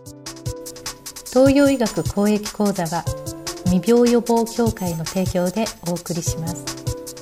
東洋医学公益講座は未病予防協会の提供でお送りします。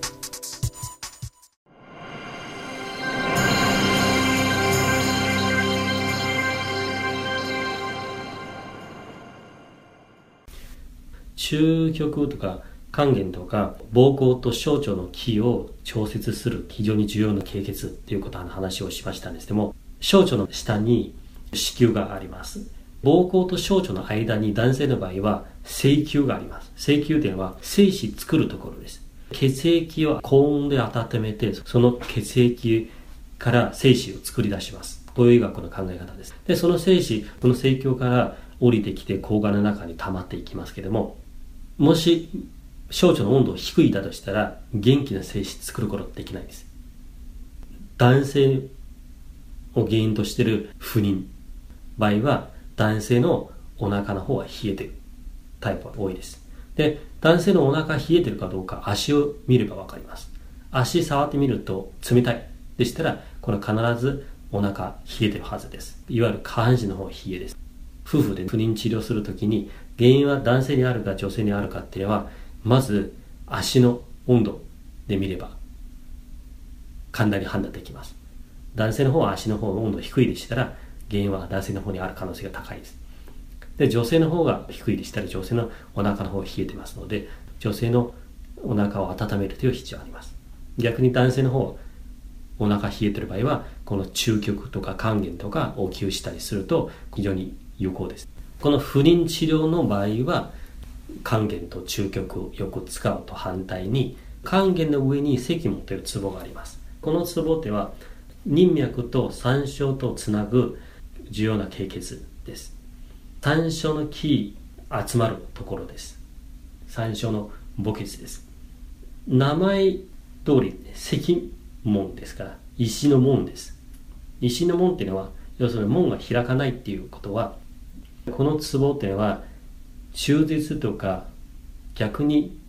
中極とか還元とか膀胱と小腸の気を調節する非常に重要な経血ということの話をしましたんですけども、小腸の下に子宮があります。膀胱と小腸の間に男性の場合は精球があります。精球というのは精子作るところです。血液を高温で温めて、その血液から精子を作り出します。東洋医学の考え方です。で、その精子、この精球から降りてきて睾丸の中に溜まっていきますけども、もし小腸の温度が低いだとしたら元気な精子作ることはできないです。男性を原因としている不妊場合は男性のお腹の方は冷えているタイプが多いです。で、男性のお腹冷えているかどうか足を見ればわかります。足触ってみると冷たいでしたら、これは必ずお腹冷えてるはずです。いわゆる下半身の方は冷えです。夫婦で不妊治療するときに原因は男性にあるか女性にあるかっていうのは、まず足の温度で見れば簡単に判断できます。男性の方は足の方の温度低いでしたら原因は男性の方にある可能性が高いです。で、女性の方が低いでしたら女性のお腹の方が冷えてますので、女性のお腹を温めるという必要があります。逆に男性の方お腹冷えてる場合は、この中極とか還元とかを給したりすると非常に有効です。この不妊治療の場合は還元と中極をよく使うと反対に、還元の上に石門というツボがあります。このツボっては任脈と三焦とつなぐ重要な経血です。三焦の気集まるところです。三焦の母血です。名前通り石門ですから石の門です。石の門っていうのは要するに門が開かないっていうことは、このツボっていうのは中絶とか逆に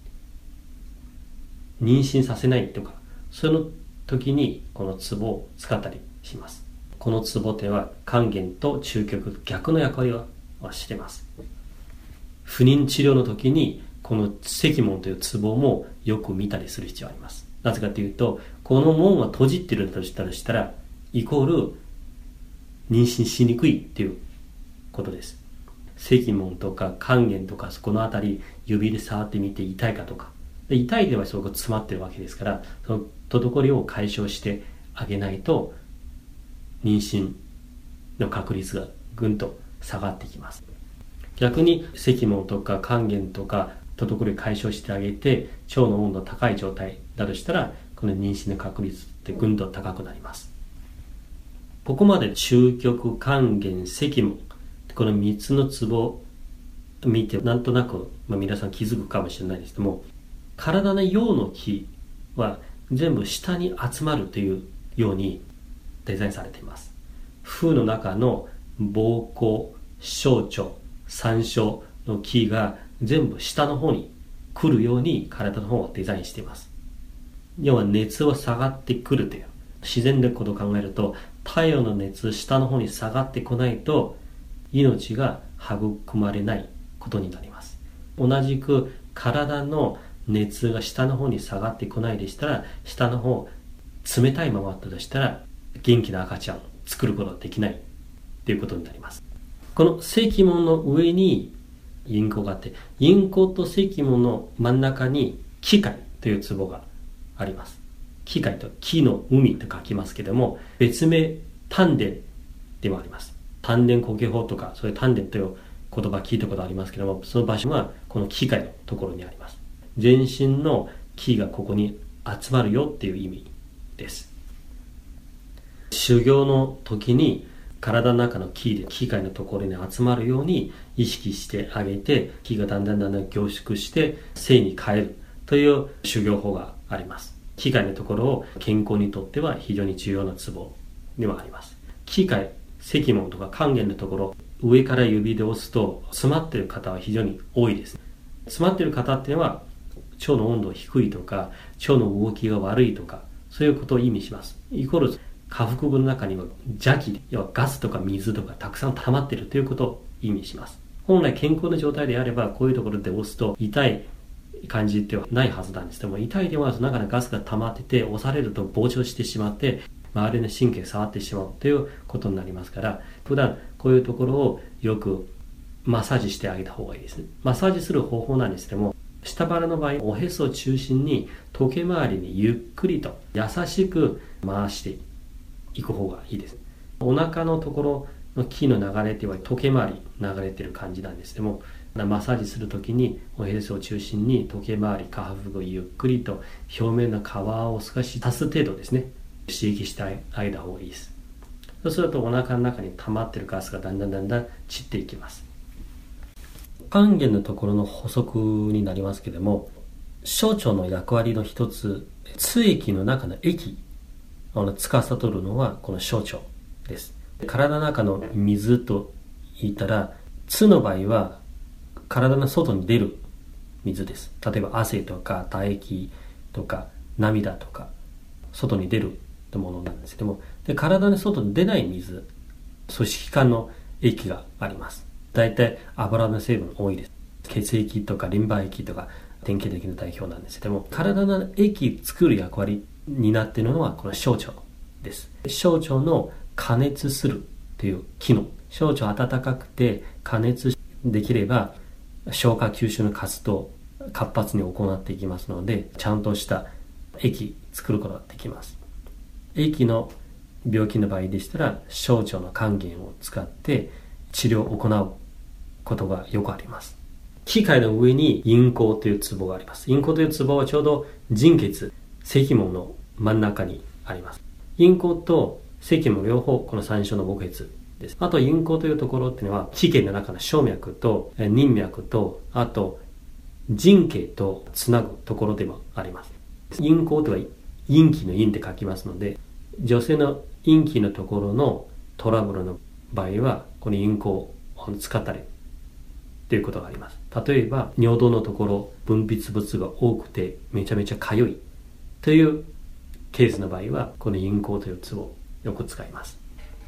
妊娠させないとか、その時にこのツボを使ったりします。このツボっていうのは還元と中極逆の役割をしています。不妊治療の時にこの石門というツボもよく見たりする必要があります。なぜかというと、この門が閉じているとしたらイコール妊娠しにくいっていうことです。石門とか還元とかそこのあたり指で触ってみて痛いかとか、で痛いではすごく詰まってるわけですから、その滞りを解消してあげないと妊娠の確率がぐんと下がってきます。逆に石門とか還元とか滞りを解消してあげて腸の温度高い状態だとしたら、この妊娠の確率ってぐんと高くなります。ここまで中極、還元、石門、この3つのツボを見てなんとなく、皆さん気づくかもしれないですけども、体の陽の気は全部下に集まるというようにデザインされています。風の中の膀胱、小腸、三焦の気が全部下の方に来るように体の方をデザインしています。要は熱は下がってくるという、自然なことを考えると太陽の熱下の方に下がってこないと命が育まれないことになります。同じく体の熱が下の方に下がってこないでしたら、下の方冷たいままだとしたら元気な赤ちゃんを作ることができないということになります。この石門の上に陰溝があって、陰溝と石門の真ん中に気海というツボがあります。気海と気の海と書きますけれども、別名丹田でもあります。丹田呼吸法とかそういう丹田という言葉聞いたことありますけれども、その場所はこの気海のところにあります。全身の気がここに集まるよっていう意味です。修行の時に体の中の気で気海のところに集まるように意識してあげて、気がだんだん凝縮して静に変えるという修行法があります。気海のところを健康にとっては非常に重要なツボではあります。気海、石門とか還元のところ、上から指で押すと詰まっている方は非常に多いです。詰まっている方っていうのは腸の温度が低いとか腸の動きが悪いとか、そういうことを意味します。イコール下腹部の中には邪気、要はガスとか水とかたくさん溜まっているということを意味します。本来健康な状態であれば、こういうところで押すと痛い感じではないはずなんですけども、痛いでは中にガスが溜まってて、押されると膨張してしまって、周りの神経が触ってしまうということになりますから、普段こういうところをよくマッサージしてあげた方がいいですね。マッサージする方法なんですけども、下腹の場合、おへそを中心に時計回りにゆっくりと優しく回していく方がいいです。お腹のところの気の流れっていうのは時計回り流れてる感じなんですけども、マッサージするときにおへそを中心に時計回り、下腹部をゆっくりと表面の皮を少し足す程度ですね、刺激してあげた方がいいです。そうするとお腹の中に溜まってるガスがだんだん散っていきます。還元のところの補足になりますけれども、小腸の役割の一つ、津液の中の液を司るのはこの小腸です。体の中の水と言ったら、津の場合は体の外に出る水です。例えば汗とか唾液とか涙とか外に出るものなんですけども、で体の外に出ない水、組織間の液があります。大体油の成分多いです。血液とかリンパ液とか典型的な代表なんですけども、体の液作る役割になっているのはこの小腸です。小腸の加熱するという機能、小腸温かくて加熱できれば消化吸収の活動活発に行っていきますので、ちゃんとした液作ることができます。液の病気の場合でしたら、小腸の還元を使って治療を行うことがよくあります。機械の上に陰孔というツボがあります。陰孔というツボはちょうど腎血、石門の真ん中にあります。陰孔と石門両方この最初の木穴です。あと陰孔というところっていうのは気系の中の小脈と任脈と、あと腎系とつなぐところでもあります。陰孔とは陰気の陰って書きますので、女性の陰気のところのトラブルの場合はこの陰孔を使ったりということがあります。例えば尿道のところ分泌物が多くてめちゃめちゃかゆいというケースの場合はこの陰孔というツボをよく使います。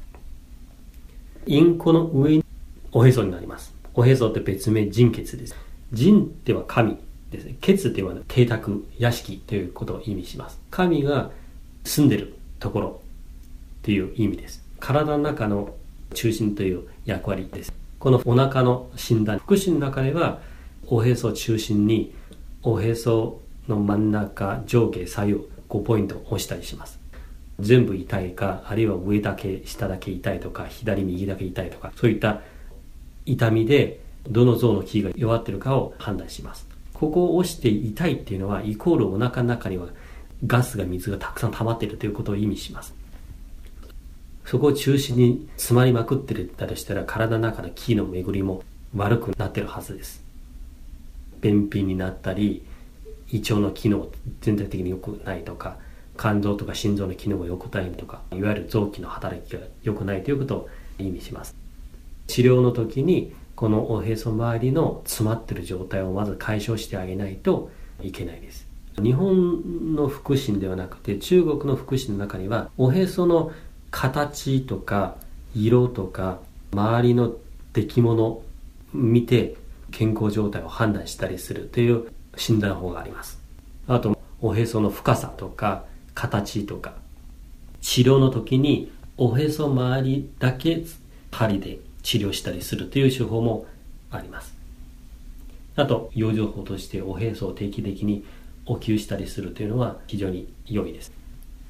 陰孔の上におへそになります。おへそって別名腎血です。腎では神ですね。血では邸宅、屋敷ということを意味します。神が住んでるところという意味です。体の中の中心という役割です。このお腹の診断、腹診の中ではおへそを中心におへその真ん中、上下、左右5ポイントを押したりします。全部痛いか、あるいは上だけ下だけ痛いとか、左右だけ痛いとか、そういった痛みでどの臓の気が弱っているかを判断します。ここを押して痛いっていうのはイコールお腹の中にはガスが水がたくさん溜まっているということを意味します。そこを中心に詰まりまくっていたとしたら、体の中の気の巡りも悪くなっているはずです。便秘になったり、胃腸の機能全体的に良くないとか、肝臓とか心臓の機能が良くないとか、いわゆる臓器の働きが良くないということを意味します。治療の時にこのおへそ周りの詰まっている状態をまず解消してあげないといけないです。日本の腹診ではなくて中国の腹診の中にはおへその形とか色とか周りの出来物を見て健康状態を判断したりするという診断法があります。あとおへその深さとか形とか、治療の時におへそ周りだけ針で治療したりするという手法もあります。あと養生法としておへそを定期的にお灸したりするというのは非常に良いです。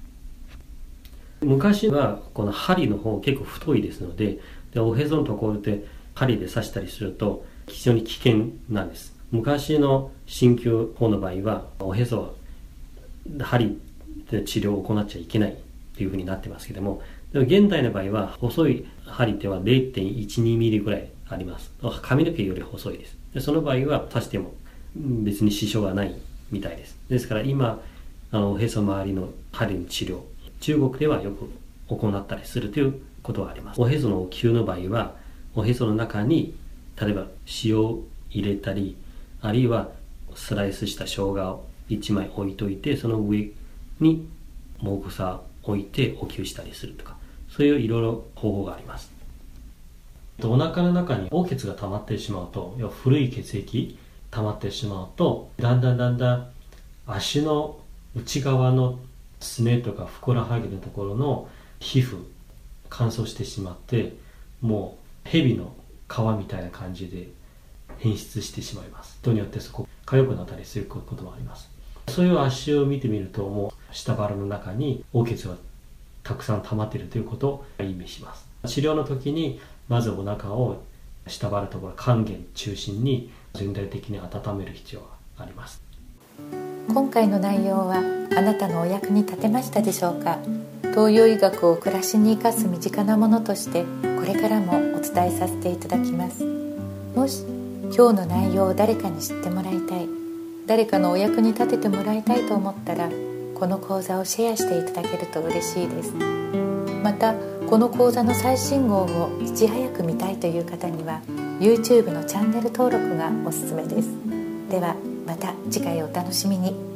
昔はこの針の方結構太いですので、おへそのところで針で刺したりすると非常に危険なんです。昔の鍼灸法の場合はおへそは針で治療を行っちゃいけないというふうになってますけども、でも現代の場合は細い針では 0.12 ミリぐらいあります。髪の毛より細いです。でその場合は刺しても別に支障がないみたいです。ですから今おへそ周りの針の治療、中国ではよく行ったりするということがあります。おへそのお灸の場合はおへその中に例えば塩を入れたり、あるいはスライスした生姜を1枚置いといて、その上にもぐさ置いてお灸したりするとか、そういういろいろ方法があります。お腹の中に黄血が溜まってしまうと、要は古い血液溜まってしまうと、だんだん足の内側のすねとかふくらはぎのところの皮膚乾燥してしまって、もう蛇の皮みたいな感じで変質してしまいます。人によってそこ痒くなったりすることもあります。そういう足を見てみると、もう下腹の中に黄血がたくさん溜まっているということを意味します。治療の時にまずお腹を下腹のところ関元中心に全体的に温める必要があります。 今回の内容はあなたのお役に立てましたでしょうか。東洋医学を暮らしに生かす身近なものとしてこれからもお伝えさせていただきます。もし今日の内容を誰かに知ってもらいたい、誰かのお役に立ててもらいたいと思ったら、この講座をシェアしていただけると嬉しいです。またこの講座の最新号をいち早く見たいという方には YouTube のチャンネル登録がおすすめです。ではまた次回お楽しみに。